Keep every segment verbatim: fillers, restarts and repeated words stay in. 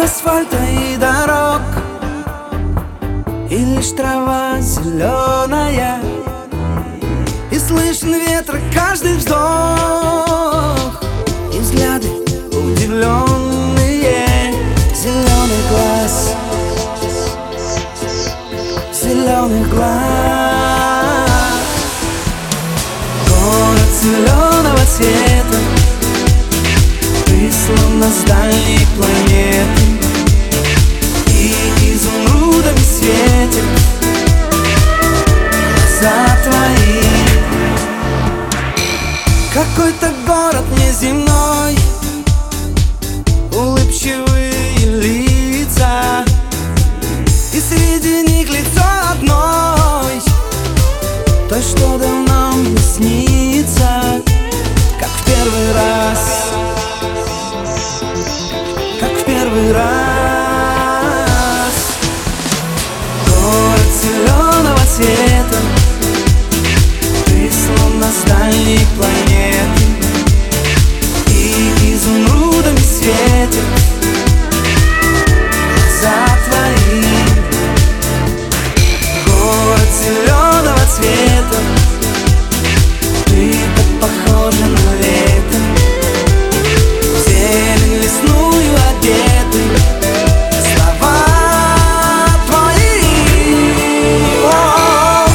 асфальта и дорог, и лишь трава зеленая, и слышен ветра каждый вздох, и взгляды удивленные. Зеленый глаз, зеленых глаз. Город зеленого цвета, ты словно с дальней планеты, и изумрудами светит глаза твои. Какой-то город неземной, улыбчивые лица, и среди них лицо одной, той, что давно мне снится, как в первый раз, как в первый раз. Город зеленого цвета, ты словно с дальней планеты, и изумрудами светит глаза твои. Город зеленого цвета, ты так похожа на лето, в зелень лесную одеты. Слова твои, о-о-о.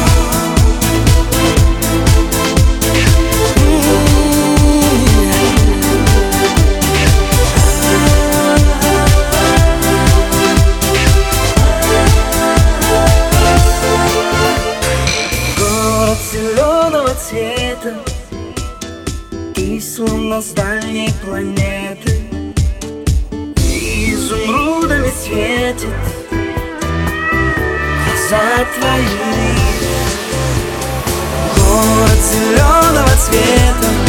Город зеленого цвета, ты словно с дальней планеты, и изумрудами светит глаза твои. Город зеленого цвета,